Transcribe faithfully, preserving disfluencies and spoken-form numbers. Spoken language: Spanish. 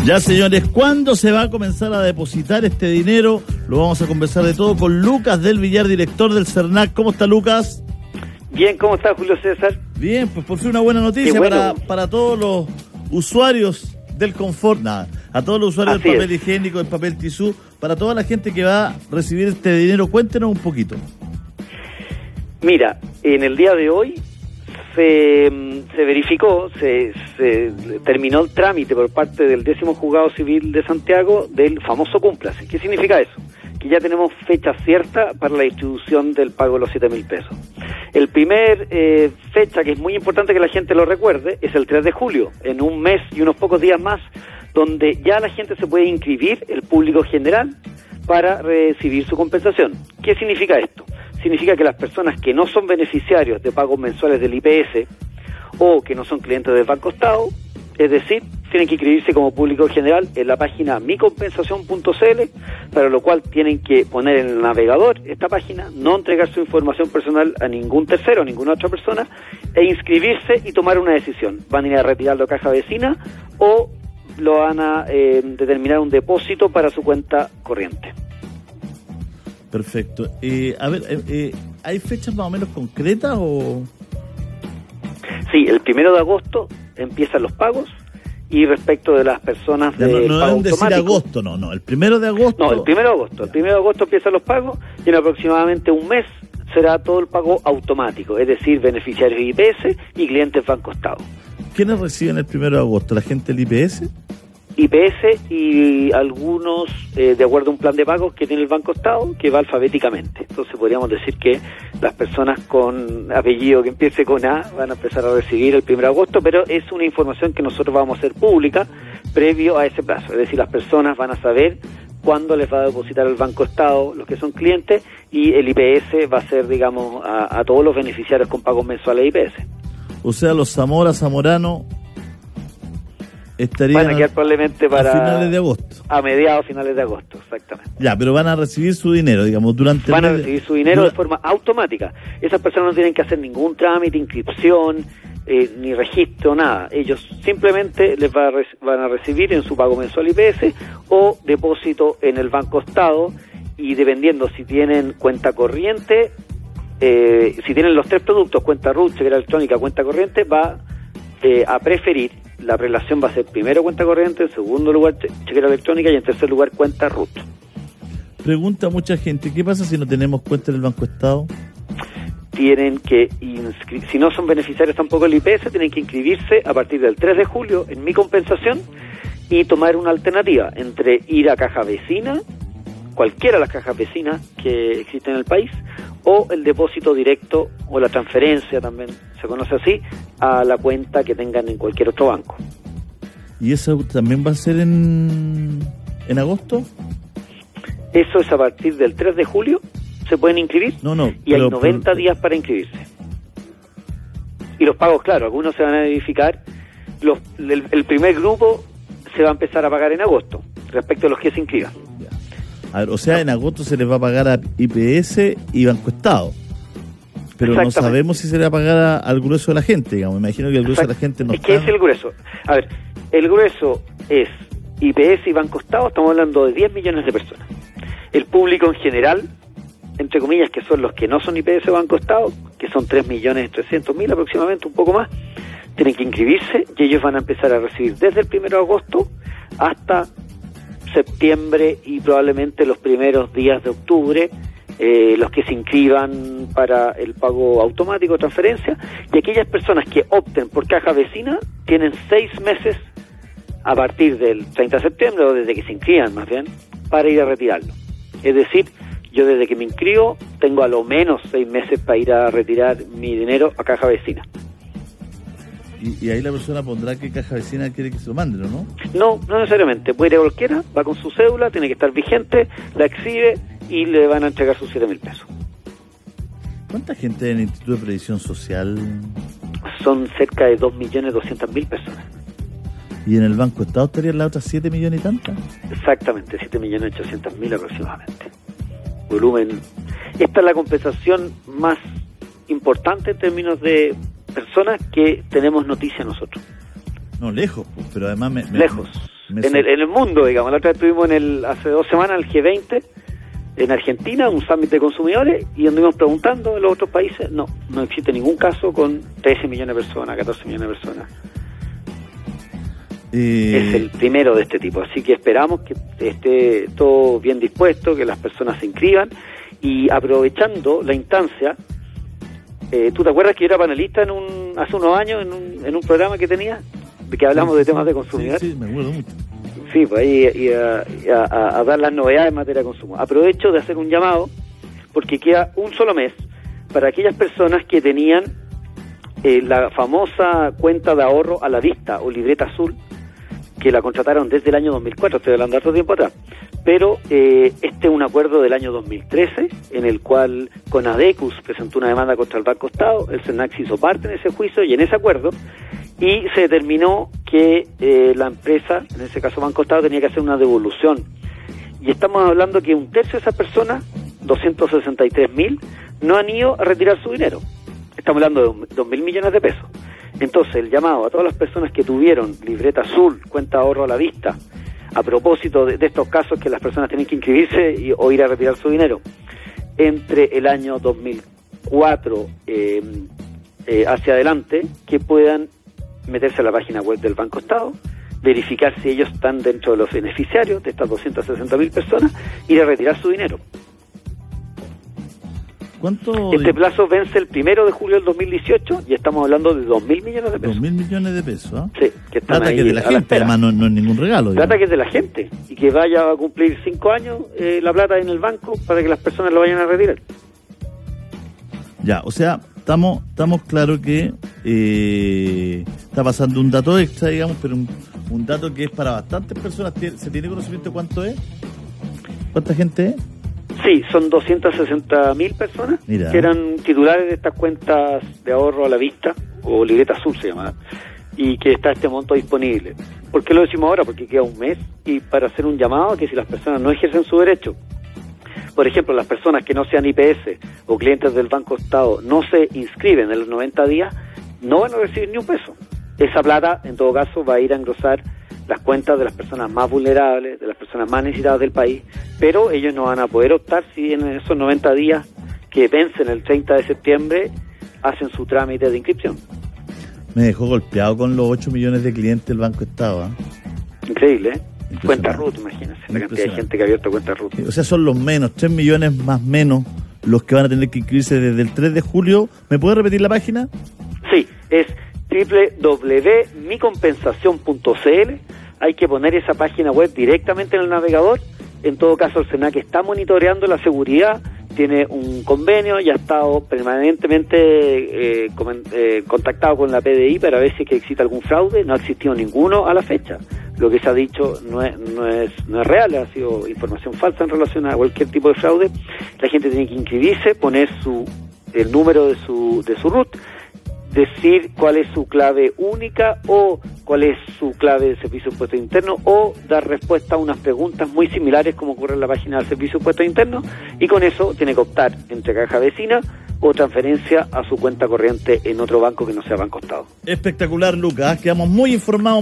Ya, señores, ¿cuándo se va a comenzar a depositar este dinero? Lo vamos a conversar de todo con Lucas del Villar, director del CERNAC. ¿Cómo está, Lucas? Bien, ¿cómo está, Julio César? Bien, pues por fin una buena noticia bueno. para, para todos los usuarios del confort, nada, a todos los usuarios Así del papel es. higiénico, del papel tisú, para toda la gente que va a recibir este dinero. Cuéntenos un poquito. Mira, en el día de hoy se, se verificó, se, se terminó el trámite por parte del décimo juzgado civil de Santiago del famoso cúmplase. ¿Qué significa eso? Que ya tenemos fecha cierta para la distribución del pago de los siete mil pesos. El primer eh, fecha, que es muy importante que la gente lo recuerde, es el tres de julio, en un mes y unos pocos días más, donde ya la gente se puede inscribir, el público general, para recibir su compensación. ¿Qué significa esto? Significa que las personas que no son beneficiarios de pagos mensuales del I P S o que no son clientes del Banco Estado, es decir, tienen que inscribirse como público general en la página mi compensación punto c l, para lo cual tienen que poner en el navegador esta página, no entregar su información personal a ningún tercero, a ninguna otra persona, e inscribirse y tomar una decisión. Van a ir a retirarlo a caja vecina o lo van a eh, determinar un depósito para su cuenta corriente. Perfecto. Eh, a ver, eh, eh, ¿hay fechas más o menos concretas o...? Sí, el primero de agosto empiezan los pagos, y respecto de las personas de no, no pago deben decir agosto, no, no, el primero de agosto. No, el primero de agosto, el primero de agosto empiezan los pagos y en aproximadamente un mes será todo el pago automático, es decir, beneficiarios I P S y clientes Banco Estado. ¿Quiénes reciben el primero de agosto? ¿La gente del I P S? I P S y algunos, eh, de acuerdo a un plan de pagos que tiene el Banco Estado, que va alfabéticamente. Entonces podríamos decir que las personas con apellido que empiece con A van a empezar a recibir el primero de agosto, pero es una información que nosotros vamos a hacer pública previo a ese plazo. Es decir, las personas van a saber cuándo les va a depositar el Banco Estado, los que son clientes, y el I P S va a ser, digamos, a, a todos los beneficiarios con pagos mensuales de I P S. O sea, los Zamora, Zamorano... estarían van a quedar probablemente para a finales de agosto. A mediados, finales de agosto, exactamente. Ya, pero van a recibir su dinero, digamos, durante... Van el a recibir su dinero dura... de forma automática. Esas personas no tienen que hacer ningún trámite, inscripción, eh, ni registro, nada. Ellos simplemente les va a re- van a recibir en su pago mensual I P S o depósito en el Banco Estado, y dependiendo si tienen cuenta corriente, eh, si tienen los tres productos, cuenta R U T, chequera electrónica, cuenta corriente, va eh, a preferir. La relación va a ser primero cuenta corriente, en segundo lugar chequera electrónica y en tercer lugar cuenta R U T. Pregunta mucha gente, ¿qué pasa si no tenemos cuenta en el Banco Estado? Tienen que, inscri- si no son beneficiarios tampoco del I P S, tienen que inscribirse a partir del tres de julio en Mi Compensación y tomar una alternativa entre ir a caja vecina, cualquiera de las cajas vecinas que existen en el país, o el depósito directo o la transferencia, también se conoce así, a la cuenta que tengan en cualquier otro banco. ¿Y eso también va a ser en, en agosto? Eso es a partir del tres de julio, se pueden inscribir, no, no, y hay noventa pero... días para inscribirse. Y los pagos, claro, algunos se van a verificar, los, el, el primer grupo se va a empezar a pagar en agosto, respecto a los que se inscriban. A ver, o sea, en agosto se les va a pagar a I P S y Banco Estado, pero no sabemos si se le va a pagar a, al grueso de la gente, digamos. Me imagino que el grueso Exacto. de la gente no es está... que es el grueso. A ver, el grueso es I P S y Banco Estado, estamos hablando de diez millones de personas. El público en general, entre comillas, que son los que no son I P S o Banco Estado, que son tres millones trescientos mil aproximadamente, un poco más, tienen que inscribirse y ellos van a empezar a recibir desde el primero de agosto hasta septiembre y probablemente los primeros días de octubre, eh, los que se inscriban para el pago automático de transferencia, y aquellas personas que opten por caja vecina tienen seis meses a partir del treinta de septiembre, o desde que se inscriban más bien, para ir a retirarlo. Es decir, yo desde que me inscribo tengo a lo menos seis meses para ir a retirar mi dinero a caja vecina. Y, y ahí la persona pondrá qué caja vecina quiere que se lo mande, ¿no? No, no necesariamente. Puede ir a cualquiera, va con su cédula, tiene que estar vigente, la exhibe y le van a entregar sus siete mil pesos. ¿Cuánta gente en el Instituto de Previsión Social? Son cerca de dos millones doscientas mil personas. ¿Y en el Banco Estado estarían las otras siete millones y tantas? Exactamente, siete millones ochocientos mil aproximadamente. Volumen. Esta es la compensación más importante en términos de personas que tenemos noticia nosotros. No, lejos, pues, pero además... Me, me, lejos. en el, en el mundo, digamos. La otra vez estuvimos en el, hace dos semanas, el G veinte, en Argentina, un summit de consumidores, y anduvimos preguntando en los otros países, no, no existe ningún caso con trece millones de personas, catorce millones de personas. Eh... Es el primero de este tipo, así que esperamos que esté todo bien dispuesto, que las personas se inscriban, y aprovechando la instancia, eh, ¿tú te acuerdas que yo era panelista en un, hace unos años en un, en un programa que tenía, de que hablamos sí, de temas de consumidores? Sí, sí, me acuerdo mucho. Sí, pues ahí y a, a, a dar las novedades en materia de consumo. Aprovecho de hacer un llamado, porque queda un solo mes para aquellas personas que tenían eh, la famosa cuenta de ahorro a la vista o libreta azul, que la contrataron desde el año dos mil cuatro, estoy hablando de otro tiempo atrás, pero eh, este es un acuerdo del año dos mil trece, en el cual Conadecus presentó una demanda contra el Banco Estado, el SENAC hizo parte en ese juicio y en ese acuerdo, y se determinó que eh, la empresa, en ese caso Banco Estado, tenía que hacer una devolución, y estamos hablando que un tercio de esas personas, doscientos sesenta y tres mil, no han ido a retirar su dinero. Estamos hablando de dos mil millones de pesos. Entonces, el llamado a todas las personas que tuvieron libreta azul, cuenta de ahorro a la vista, a propósito de, de estos casos que las personas tienen que inscribirse y, o ir a retirar su dinero, entre el año dos mil cuatro eh, eh, hacia adelante, que puedan meterse a la página web del Banco Estado, verificar si ellos están dentro de los beneficiarios de estas doscientas sesenta mil personas, ir a retirar su dinero. ¿Cuánto? Este plazo vence el primero de julio del dos mil dieciocho y estamos hablando de dos mil millones de pesos. Dos mil millones de pesos, ¿eh? Sí, que están plata ahí que es de la gente, la además no, no es ningún regalo. Plata digamos. que es de la gente y que vaya a cumplir cinco años eh, la plata en el banco para que las personas lo vayan a retirar. Ya, o sea, estamos estamos claros que eh, está pasando un dato extra, digamos, pero un, un dato que es para bastantes personas. ¿Se tiene conocimiento de cuánto es? ¿Cuánta gente es? Sí, son doscientas sesenta mil personas. Mira. Que eran titulares de estas cuentas de ahorro a la vista, o libreta azul se llama, y que está este monto disponible. ¿Por qué lo decimos ahora? Porque queda un mes y para hacer un llamado a que si las personas no ejercen su derecho, por ejemplo, las personas que no sean I P S o clientes del Banco Estado no se inscriben en los noventa días, no van a recibir ni un peso. Esa plata, en todo caso, va a ir a engrosar las cuentas de las personas más vulnerables, de las personas más necesitadas del país, pero ellos no van a poder optar si en esos noventa días que vencen el treinta de septiembre hacen su trámite de inscripción. Me dejó golpeado con los ocho millones de clientes del Banco Estado. ¿eh? Increíble, ¿eh? Cuenta R U T, imagínense, la cantidad de gente que ha abierto cuenta R U T. O sea, son los menos, tres millones más menos los que van a tener que inscribirse desde el tres de julio. ¿Me puede repetir la página? Sí, es doble u doble u doble u punto mi compensación punto c l. Hay que poner esa página web directamente en el navegador. En todo caso, el SENAC está monitoreando la seguridad, tiene un convenio y ha estado permanentemente eh, con, eh, contactado con la P D I para ver si es que existe algún fraude. No ha existido ninguno a la fecha. Lo que se ha dicho no es, no es, no es real, ha sido información falsa en relación a cualquier tipo de fraude. La gente tiene que inscribirse, poner su el número de su de su R U T, decir cuál es su clave única o cuál es su clave de Servicio de Impuestos Internos, o dar respuesta a unas preguntas muy similares como ocurre en la página del Servicio de Impuestos Internos, y con eso tiene que optar entre caja vecina o transferencia a su cuenta corriente en otro banco que no sea Banco Estado. Espectacular, Lucas, quedamos muy informados.